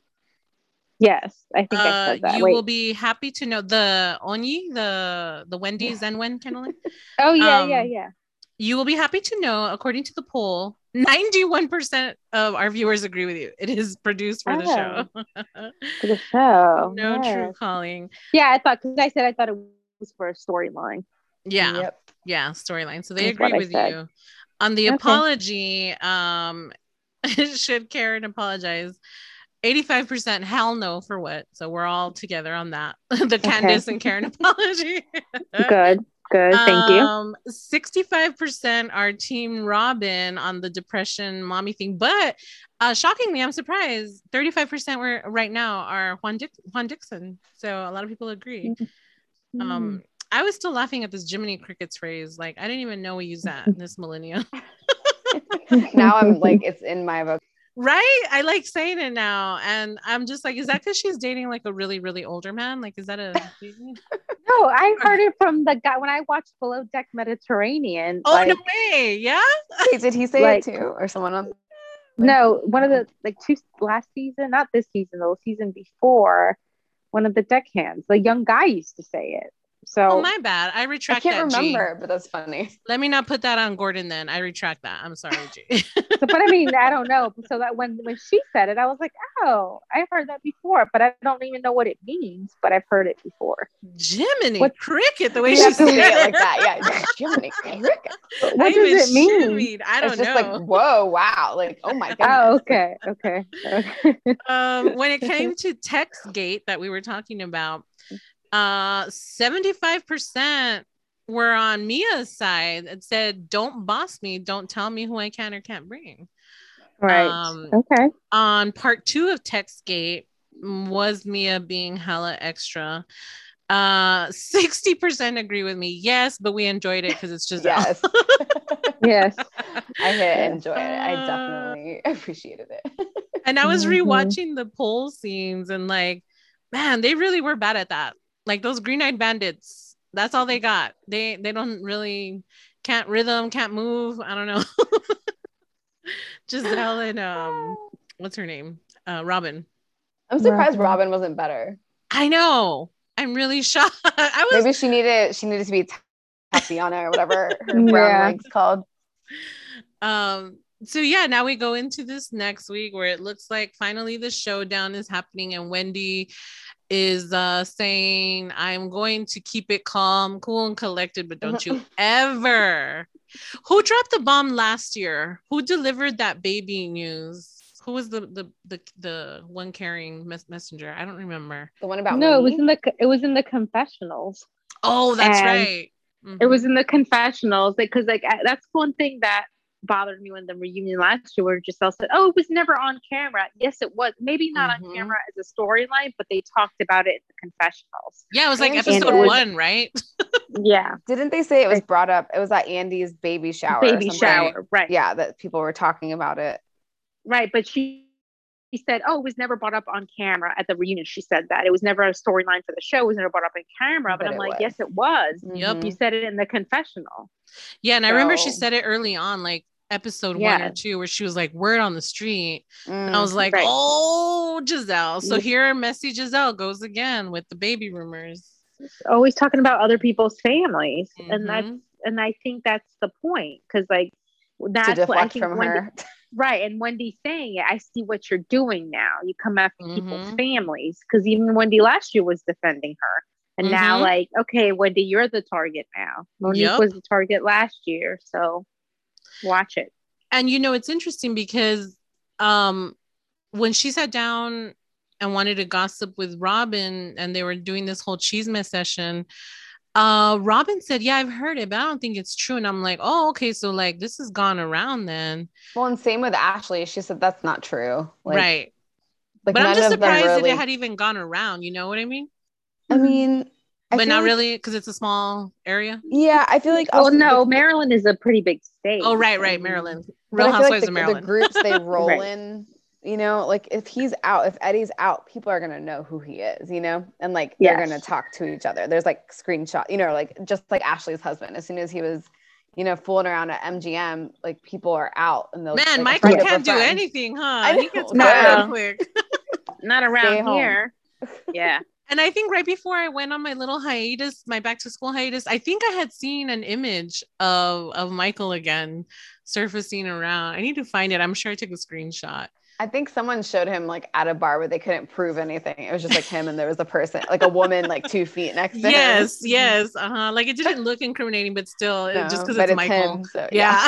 yes, I think I said that. You Wait. will be happy to know the Onyi, the Wendy's and Wen candle line. Oh yeah, um, yeah. You will be happy to know, according to the poll, 91% of our viewers agree with you. It is produced for the show. For the show. No yes. true calling. Yeah, I thought because I thought it was for a storyline. Yeah. Yep. Yeah, storyline. So they That's agree what I with said. you. On the Okay. apology, should Karen apologize? 85% hell no for what? So we're all together on that. The Candace and Karen apology. Good. Thank you. 65% are team Robin on the depression mommy thing, but shockingly, I'm surprised 35% were right now are Juan Dixon. So a lot of people agree. I was still laughing at this Jiminy Crickets phrase. Like I didn't even know we use that in this millennium. Now I'm like, it's in my vocabulary. Right? I like saying it now. And I'm just like, is that because she's dating like a really, really older man? Like, is that a No, I heard it from the guy when I watched Below Deck Mediterranean. Oh, like, no way. Yeah. Wait, did he say Like- it too? Or someone on? No, one of the last season, not this season, the season before, one of the deckhands, the young guy used to say it. So Oh, my bad. I I retract can't that. G. remember, but that's funny. Let me not put that on Gordon then. I retract that. I'm sorry, G. but I mean, I don't know. So that when she said it, I was like, oh, I've heard that before, but I don't even know what it means, but I've heard it before. Jiminy What- Cricket, the way You she have to said say it like that. Yeah. Jiminy Cricket. What I does even it mean? shimmied. I don't It's just know. like, whoa, wow. Like, oh my goodness. Oh, okay. When it came to TextGate that we were talking about, 75% were on Mia's side. It said, "Don't boss me. Don't tell me who I can or can't bring." Right. Okay. On part 2 of TextGate, was Mia being hella extra? 60% agree with me. Yes, but we enjoyed it because it's Giselle. Yes. Yes. I hit enjoy it. I definitely appreciated it. And I was Mhm. rewatching the pole scenes and like, man, they really were bad at that. Like those green-eyed bandits, that's all they got. They don't really can't rhythm, can't move. I don't know. Giselle and what's her name? Robin. I'm surprised Robin. Robin wasn't better. I know. I'm really shocked. I was Maybe she needed to be Tatiana or whatever her Yeah. brown wig's called. So yeah, now we go into this next week where it looks like finally the showdown is happening and Wendy is saying, I'm going to keep it calm, cool, and collected, but don't you ever. Who dropped the bomb last year? Who delivered that baby news? Who was the one carrying messenger? I don't remember. The one about No, it Monique? was in the confessionals. Oh, that's And right. It was in the confessionals because like that's one thing that bothered me when the reunion last year where Giselle said, "Oh, it was never on camera." Yes, it was. Maybe not on camera as a storyline, but they talked about it in the confessionals. Yeah, it was like And she episode said- 1, right? Yeah, Didn't they say it was brought up? It was at Andy's baby shower. or baby something. shower, right? Yeah, that people were talking about it. Right, but she said, "Oh, it was never brought up on camera at the reunion." She said that it was never a storyline for the show. It was never brought up on camera. But But I'm it like, was. yes, it was. Yep. You said it in the confessional. Yeah, and I remember she So- said it early on, like episode 1 or Yeah. 2, where she was like, word on the street. And I Mm. was like, Right. oh, Giselle. So Yeah. here messy Giselle goes again with the baby rumors. Always talking about other people's families, Mhm. and I think that's the point because like to that's what I deflect think from Wendy, her. right? And Wendy's saying it. I see what you're doing now. You come after people's Mhm. families because even Wendy last year was defending her, and now Mhm. like, okay, Wendy, you're the target now. Monique Yep. was the target last year, so watch it. And it's interesting because when she sat down and wanted to gossip with Robin and they were doing this whole chisme session, Robin said, yeah, I've heard it, but I don't think it's true. And I'm like, oh, okay, so like this has gone around then. Well, and same with Ashley. She said that's not true. Like, Right. Like But I'm none just of them surprised really. that it had even gone around, you know what I mean? I mean, I But feel not like- really, because it's a small area. Yeah, I feel like. Well, also no, the- Maryland is a pretty big state. Oh, right, Maryland. but Real I feel like Housewives of the Maryland. groups they roll Right. in, like if he's out, if Eddie's out, people are gonna know who he is, and like Yes. they're gonna talk to each other. There's like screenshot, like just like Ashley's husband. As soon as he was, fooling around at MGM, like people are out and they'll. Man, like, a Michael friend of a can't do friend. anything, huh? I He know. gets No. caught quick. Not Stay around home. here. Yeah. And I think right before I went on my little hiatus, my back to school hiatus, I think I had seen an image of Michael again surfacing around. I need to find it. I'm sure I took a screenshot. I think someone showed him like at a bar where they couldn't prove anything. It was just like him and there was a person, like a woman, like 2 feet next to him. Yes. Like it didn't look incriminating, but still, No, just because but it's Michael. him, so, Yeah.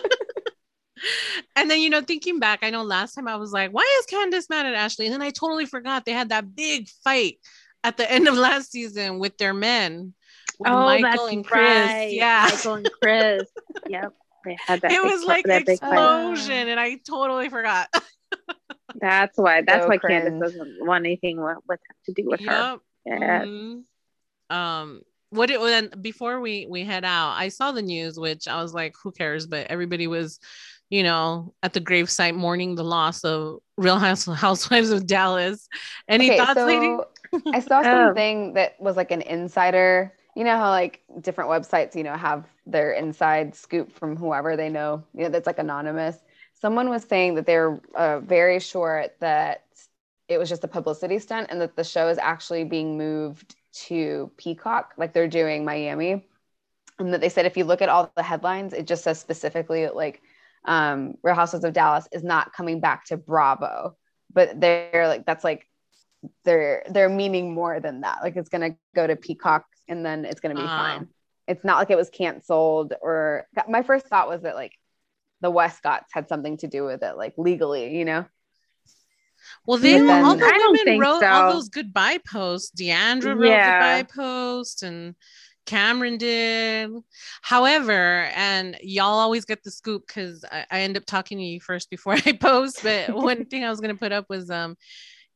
And then, thinking back, I know last time I was like, why is Candace mad at Ashley? And then I totally forgot they had that big fight at the end of last season with their men. With Michael and Chris. right. Yeah. Michael and Chris. Yep. They had that. It big was fight- like that big fight. explosion, and I totally forgot. That's why. That's So why cringe. Candace doesn't want anything with to do with her. Yep. Yeah. Mhm. What it then before we head out, I saw the news, which I was like, who cares? But everybody was, at the gravesite mourning the loss of Real Housewives of Dallas. Any Okay, thoughts, lady? I saw Oh. something that was like an insider. You know how like different websites, have their inside scoop from whoever they know, that's like anonymous. Someone was saying that they're very sure that it was just a publicity stunt and that the show is actually being moved to Peacock, like they're doing Miami. And that they said if you look at all the headlines, it just says specifically like Real Housewives of Dallas is not coming back to Bravo. But they're like, that's like, they're meaning more than that. Like it's gonna go to Peacock and then it's gonna be fine. It's not like it was canceled or my first thought was that like the Westcotts had something to do with it, like legally, Well, they But then- all the I don't women think wrote all so. those goodbye posts. Deandra wrote Yeah. goodbye posts and Cameron did. However, and y'all always get the scoop because I end up talking to you first before I post. But one thing I was gonna put up was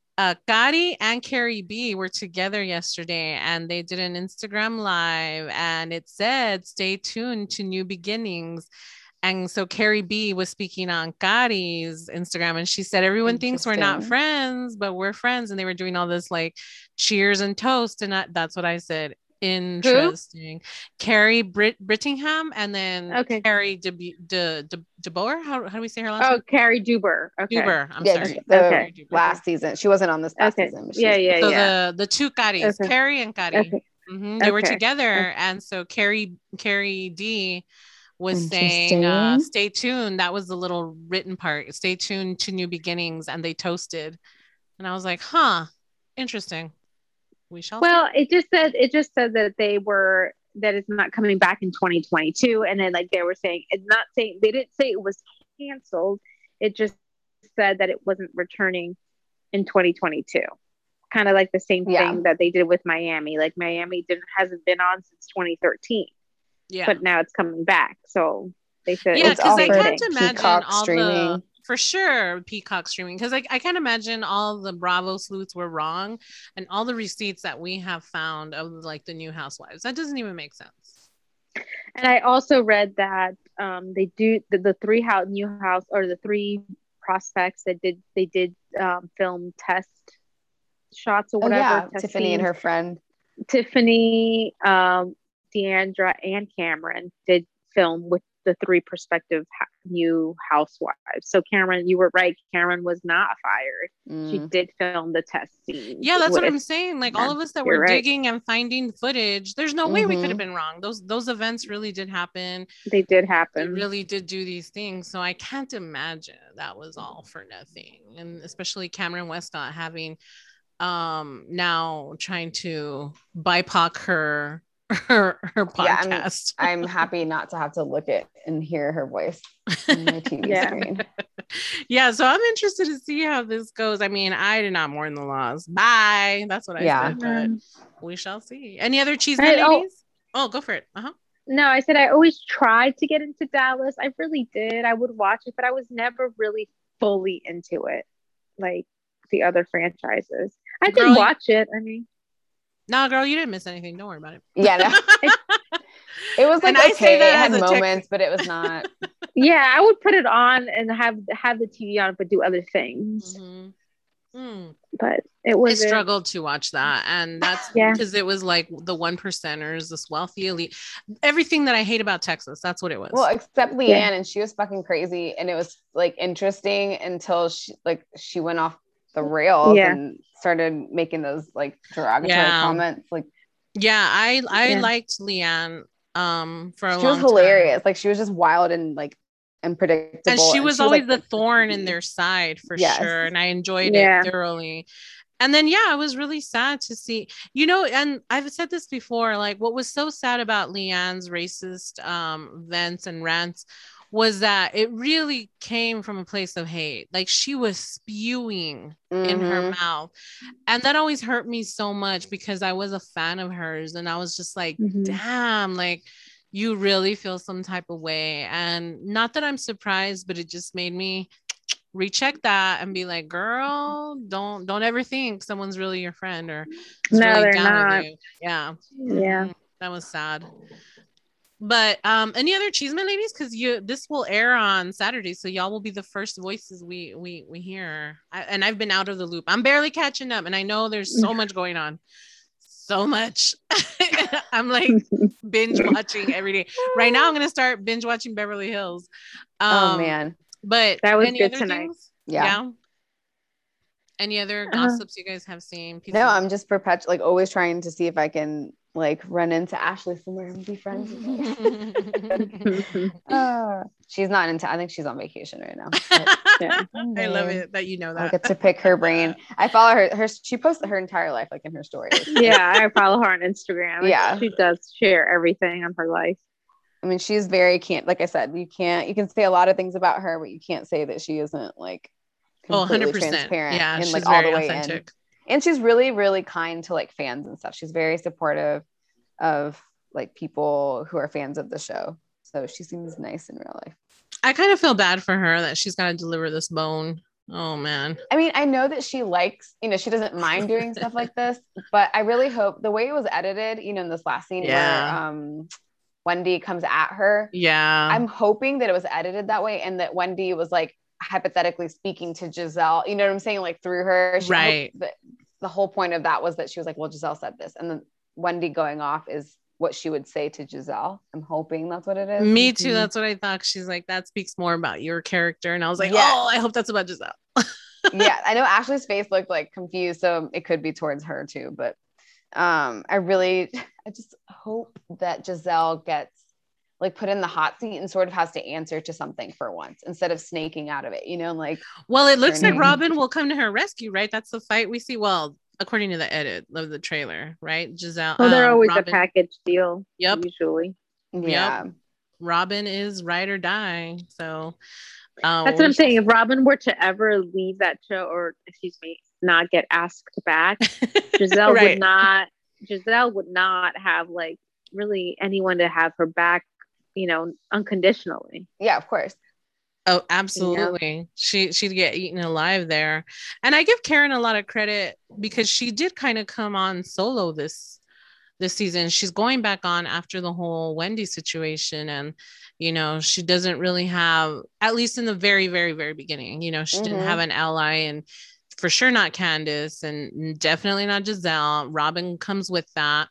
Gotti and Carrie B were together yesterday, and they did an Instagram live, and it said, "Stay tuned to new beginnings." And so Carrie B was speaking on Gotti's Instagram, and she said, "Everyone thinks we're not friends, but we're friends." And they were doing all this like cheers and toast, and that's what I said. Interesting. Who? Carrie Brittingham, and then Carrie DeBoer. How do we say her last name? Carrie Duber. Okay. Duber. I'm sorry. Last season. She wasn't on this past season. So the two Gottis, Carrie and Gotti, they were together. And so Carrie D was saying, "Stay tuned." That was the little written part. "Stay tuned to new beginnings," and they toasted. And I was like, "Huh, interesting." We shall. Well, see. It just said that that it's not coming back in 2022, and then like they were saying, they didn't say it was canceled. It just said that it wasn't returning in 2022. Kind of like the same thing that they did with Miami. Like Miami hasn't been on since 2013. Yeah, but now it's coming back. So they said, because I can't imagine Peacock all streaming. For sure, Peacock streaming, because I can't imagine all the Bravo sleuths were wrong, and all the receipts that we have found of like the new housewives. That doesn't even make sense. And I also read that they do the three prospects that they did film test shots or whatever. Tiffany and her friend Tiffany, Deandra, and Cameron did film with the three prospective new housewives. So Cameron, you were right. Cameron was not fired. She did film the test scene. Yeah, that's what I'm saying. Like all of us that were digging and finding footage, there's no way we could have been wrong. Those events really did happen. They did happen. They really did do these things. So I can't imagine that was all for nothing. And especially Cameron West not having now trying to BIPOC her podcast. Yeah, I'm happy not to have to look at and hear her voice on my TV screen. Yeah, so I'm interested to see how this goes. I mean, I did not mourn the loss. Bye. That's what I said, but we shall see. Any other cheese ladies? Oh, go for it. No, I said I always tried to get into Dallas. I really did. I would watch it, but I was never really fully into it, like the other franchises. I did watch it. I mean, no, girl, you didn't miss anything. Don't worry about it. Yeah, no. It was like okay. It had moments, but it was not. Yeah, I would put it on and have the TV on, but do other things. But it was. I struggled to watch that, and that's because it was like the 1%ers, this wealthy elite, everything that I hate about Texas. That's what it was. Well, except Leanne, and she was fucking crazy, and it was like interesting until she went off the rails and started making those like derogatory comments. Like, I liked Leanne for a long time. She was hilarious. Like she was just wild and like unpredictable. And she was always the thorn in their side for sure. And I enjoyed it thoroughly. And then, I was really sad to see, and I've said this before, like what was so sad about Leanne's racist vents and rants was that it really came from a place of hate. Like she was spewing in her mouth. And that always hurt me so much because I was a fan of hers. And I was just like, damn, like you really feel some type of way. And not that I'm surprised, but it just made me recheck that and be like, girl, don't ever think someone's really your friend or really they're not. With you. Yeah. That was sad. But any other Cheeseman ladies? Because this will air on Saturday, so y'all will be the first voices we hear. And I've been out of the loop. I'm barely catching up, and I know there's so much going on. So much. I'm like binge watching every day. Right now, I'm gonna start binge watching Beverly Hills. Oh man! But that was good tonight. Things? Yeah. Any other gossips you guys have seen? No, I'm just like always trying to see if I can like run into Ashley somewhere and be friends with her. She's not into. I think she's on vacation right now. But, I love it that you know that. I get to pick her brain. I follow her. She posts her entire life like in her stories. Yeah, I follow her on Instagram. Yeah, she does share everything on her life. I mean, she's very like I said, you can say a lot of things about her, but you can't say that she isn't like completely 100% transparent. Yeah, and she's like very all the way authentic. in. And she's really, really kind to like fans and stuff. She's very supportive of like people who are fans of the show. So she seems nice in real life. I kind of feel bad for her that she's got to deliver this bone Oh man. I mean, I know that she likes, she doesn't mind doing stuff like this, but I really hope the way it was edited, in this last scene where Wendy comes at her. Yeah. I'm hoping that it was edited that way and that Wendy was like hypothetically speaking to Giselle, you know what I'm saying? Like through her. Right. The whole point of that was that she was like, well, Giselle said this. And then Wendy going off is what she would say to Giselle. I'm hoping that's what it is. Me too. That's what I thought. She's like, that speaks more about your character. And I was like, oh, I hope that's about Giselle. Yeah. I know Ashley's face looked like confused, so it could be towards her too. But I just hope that Giselle gets like put in the hot seat and sort of has to answer to something for once instead of snaking out of it, like. Well, it looks like Robin will come to her rescue, right? That's the fight we see. Well, according to the edit of the trailer, right? Giselle. Well, they're always Robin. A package deal. Yep. Usually. Yeah. Yep. Robin is ride or die. So that's what I'm saying. If Robin were to ever leave that show, or not get asked back, Giselle right. would not have like really anyone to have her back, unconditionally. Yeah, of course. Oh, absolutely. Yeah. She'd get eaten alive there. And I give Karen a lot of credit because she did kind of come on solo this season. She's going back on after the whole Wendy situation. And, she doesn't really have, at least in the very, very, very beginning, she didn't have an ally, and for sure not Candace, and definitely not Giselle. Robin comes with that.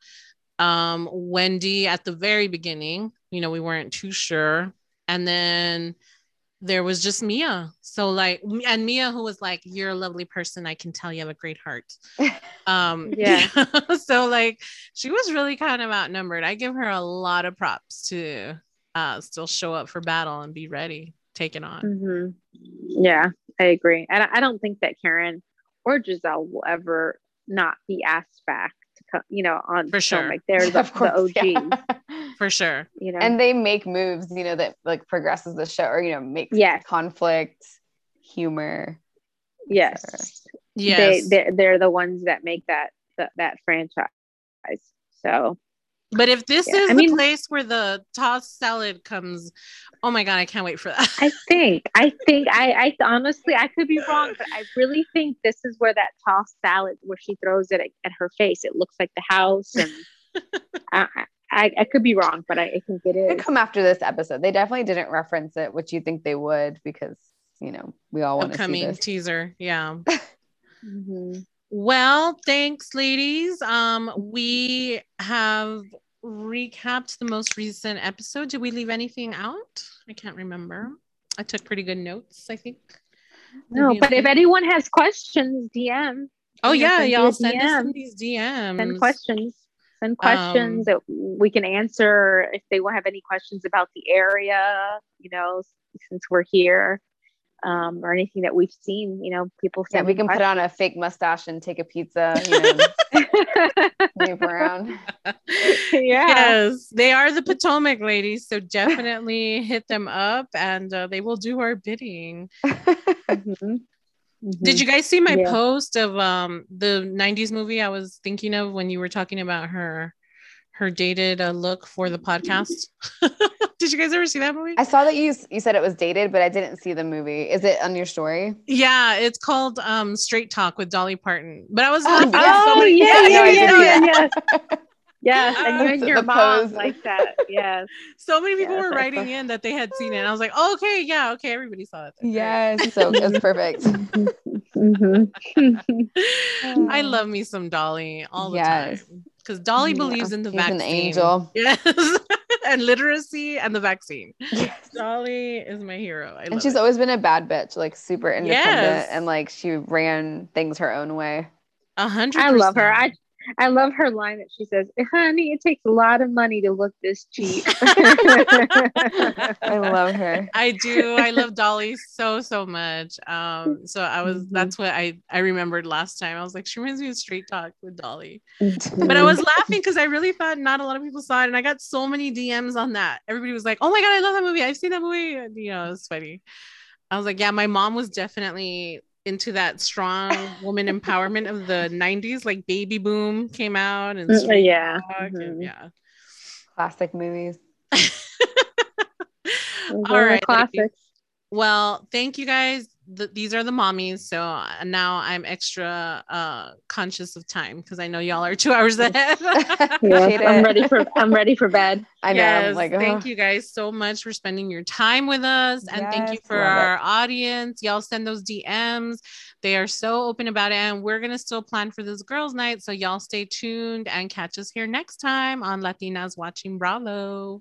Wendy at the very beginning, we weren't too sure. And then there was just Mia. So like, and Mia, who was like, you're a lovely person. I can tell you have a great heart. Yeah. So like, she was really kind of outnumbered. I give her a lot of props to still show up for battle and be ready, take it on. Mm-hmm. Yeah, I agree. And I don't think that Karen or Giselle will ever not be asked back to come, on for sure. Like they're the OGs. Yeah. For sure. And they make moves, that like progresses the show or, makes conflict, humor. Yes. Yes. They're the ones that make that franchise. So. But if this is the place where the tossed salad comes, oh my God, I can't wait for that. I think I honestly, I could be wrong, but I really think this is where that tossed salad, where she throws it at her face. It looks like the house, and I could be wrong, but I think it is. It come after this episode. They definitely didn't reference it, which you think they would, because we all want to see this teaser. Yeah. Mm-hmm. Well, thanks, ladies. We have recapped the most recent episode. Did we leave anything out? I can't remember. I took pretty good notes, I think. No, but if anyone has questions, DM. Oh yeah, y'all send us these DMs. Send questions that we can answer if they will have any questions about the area, since we're here. Or anything that we've seen, people say. Yeah, we can put on a fake mustache and take a pizza, move around. Yeah. Yes, they are the Potomac ladies, so definitely hit them up, and they will do our bidding. Mm-hmm. Did you guys see my post of the 90s movie I was thinking of when you were talking about her dated look for the podcast? Did you guys ever see that movie? I saw that you said it was dated, but I didn't see the movie. Is it on your story? Yeah, it's called Straight Talk with Dolly Parton. But I was Yes, and you and your mom like that. Yes. So many people were writing in that they had seen it. And I was like, oh, okay, yeah, okay, everybody saw it. Yes, so it's perfect. I love me some Dolly all the time. Because Dolly believes in the vaccine. An angel. Yes. And literacy and the vaccine. Yes. Dolly is my hero. And she's always been a bad bitch, like super independent, and like she ran things her own way. 100%. I love her. I love her line that she says, honey, it takes a lot of money to look this cheap. I love her. I do. I love Dolly so much. So I was, that's what I remembered last time. I was like, she reminds me of Straight Talk with Dolly. But I was laughing because I really thought not a lot of people saw it. And I got so many DMs on that. Everybody was like, oh my God, I love that movie. I've seen that movie. And, it was funny. I was like, yeah, my mom was definitely into that strong woman empowerment of the 90s, like Baby Boom came out and and classic movies. All right, classics. Well, thank you guys. these are the mommies, so now I'm extra conscious of time because I know y'all are 2 hours ahead. Yes, I'm ready for bed. I know. Yes, I'm like, thank you guys so much for spending your time with us, and thank you Yes, for love it. our audience. Y'all send those DMs. They are so open about it, and we're gonna still plan for this girls' night. So y'all stay tuned and catch us here next time on Latinas Watching Bravo.